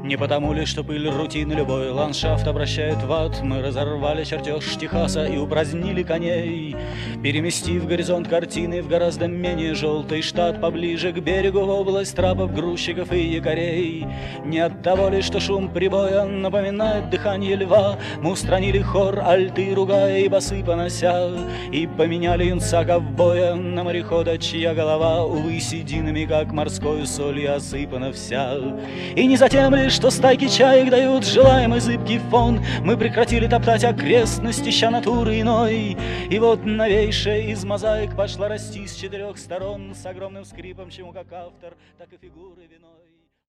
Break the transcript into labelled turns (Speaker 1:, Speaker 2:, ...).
Speaker 1: Не потому ли, что пыль рутины любой ландшафт обращает в ад? Мы разорвали чертеж Техаса и упразднили коней, переместив горизонт картины в гораздо менее желтый штат, поближе к берегу, в область трапов, грузчиков и якорей. Не от того ли, что шум прибоя напоминает дыхание льва, мы устранили хор, альты ругая и басы понося, и поменяли юнца ковбоя на морехода, чья голова, увы, сединами, как морской солью, осыпана вся. И не затем ли, что стайки чаек дают желаемый зыбкий фон, мы прекратили топтать окрестности, ища натуры иной. И вот новейшая из мозаик пошла расти с 4 сторон, с огромным скрипом, чему как автор, так и фигуры виной.